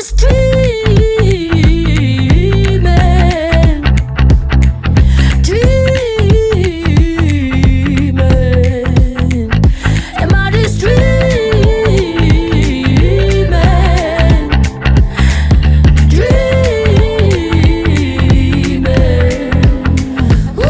just dreaming? Dreaming? Am I just dreaming? Dreaming? Ooh,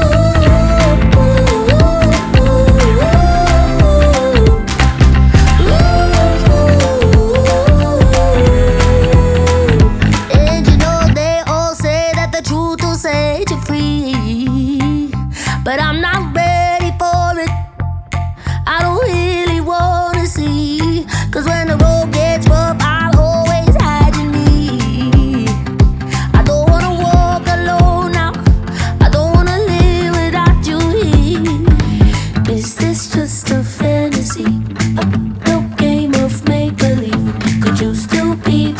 and you know they all say that the truth will set you free, but I'm not ready for it. I don't really wanna see, 'cause when the road gets rough, I'll always hide in me. I don't wanna walk alone now. I don't wanna live without you here. Is this just a fantasy? A little game of make-believe? Could you still be